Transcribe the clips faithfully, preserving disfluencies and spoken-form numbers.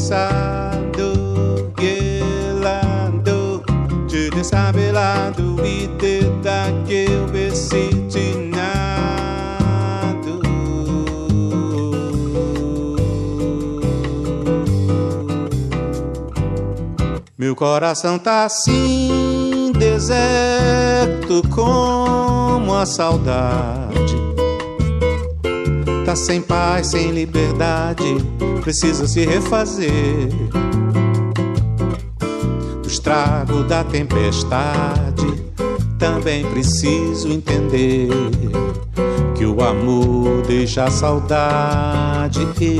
desado, gelado, te desabelado e te daquele vestitinado. Meu coração tá assim, deserto como a saudade. Tá sem paz, sem liberdade, precisa se refazer. Do estrago da tempestade, também preciso entender que o amor deixa a saudade.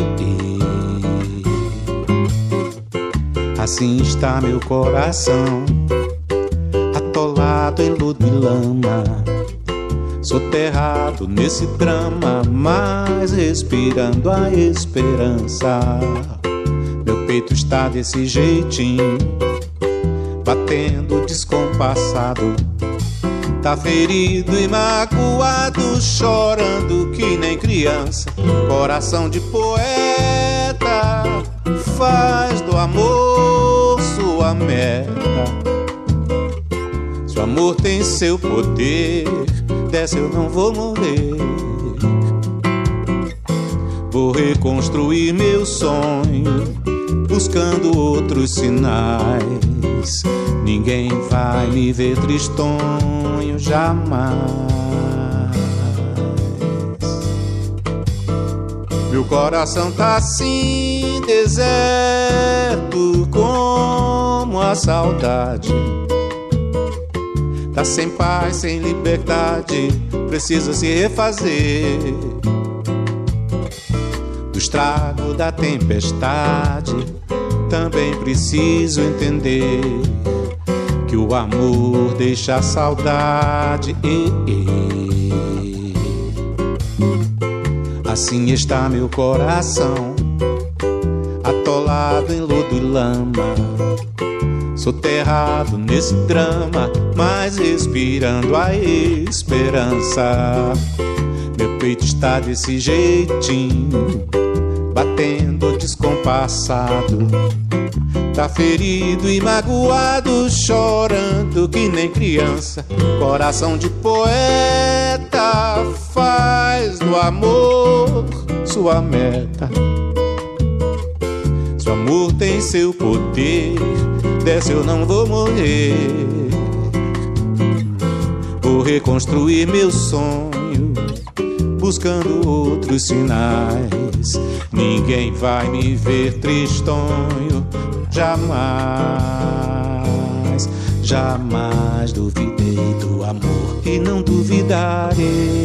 Assim está meu coração, atolado em lodo e lama, soterrado nesse drama, mas respirando a esperança. Meu peito está desse jeitinho, batendo descompassado. Tá ferido e magoado, chorando que nem criança. Coração de poeta, faz do amor sua meta. Se o amor tem seu poder, dessa eu não vou morrer. Vou reconstruir meu sonho, buscando outros sinais. Ninguém vai me ver tristonho jamais. Meu coração tá assim, deserto como a saudade. Tá sem paz, sem liberdade, precisa se refazer. Do estrago da tempestade, também preciso entender que o amor deixa a saudade. Assim está meu coração, atolado em lodo e lama, soterrado nesse drama, mas respirando a esperança. Meu peito está desse jeitinho, batendo descompassado. Tá ferido e magoado, chorando que nem criança. Coração de poeta, faz do amor sua meta. Se o amor tem seu poder, dessa eu não vou morrer. Vou reconstruir meu sonho, buscando outros sinais. Ninguém vai me ver tristonho, jamais, jamais duvidei do amor e não duvidarei.